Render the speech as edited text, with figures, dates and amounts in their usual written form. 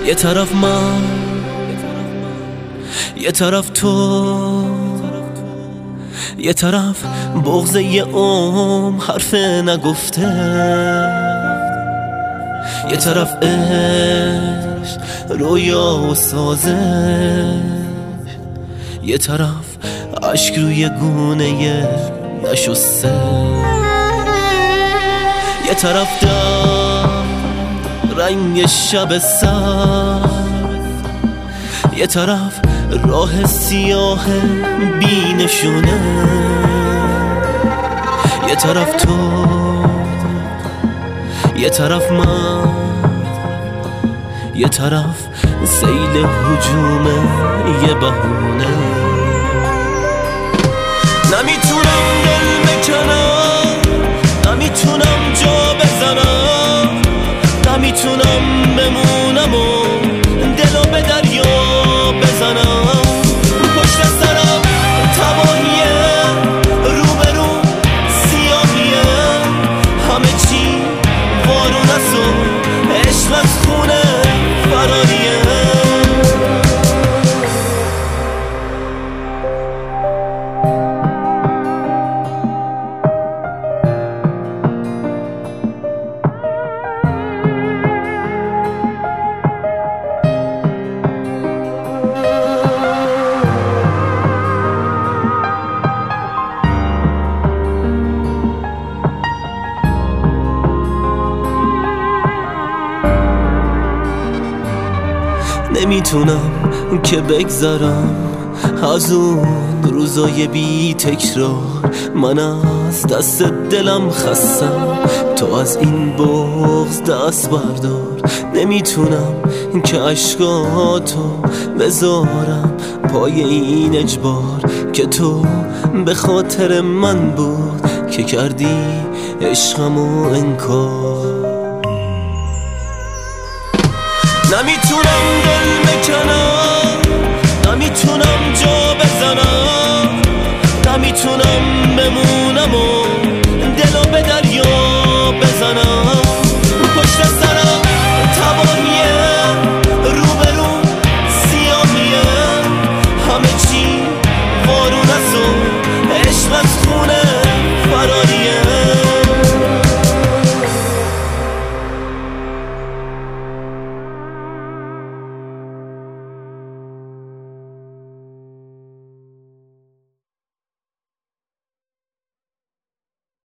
یه طرف من، یه طرف تو، یه طرف بغض یه حرف نگفته، یه طرف عشق رویا و سازش، یه طرف عشق روی گونه نشسته، یه طرف رنگ شب سر، یه طرف راه سیاه بی نشونه، یه طرف تو، یه طرف من، یه طرف سیل هجوم یه بهونه. نمیتونم دل بکنم، نمیتونم جا بزنم، نمیتونم بمونم و دلو به دریا بزنم. پشت سرم تباهیه، روبرو سیاهیه، همه چی بارون است و عشق از خونه فراریه. نمیتونم که بگذرم از اون روزای بی تکرار، من از دست دلم خستم، تو از این بغض دست بردار. نمیتونم که عشقاتو بذارم پای این اجبار که تو به خاطر من بود که کردی عشقمو انکار. نمیتونم دل بکنم، نمیتونم جا بزنم، نمیتونم بمونم و دلو به دریا بزنم. پشت سرم تباهیه، روبرو سیاهیه، همه چی بارون است و عشق از خونه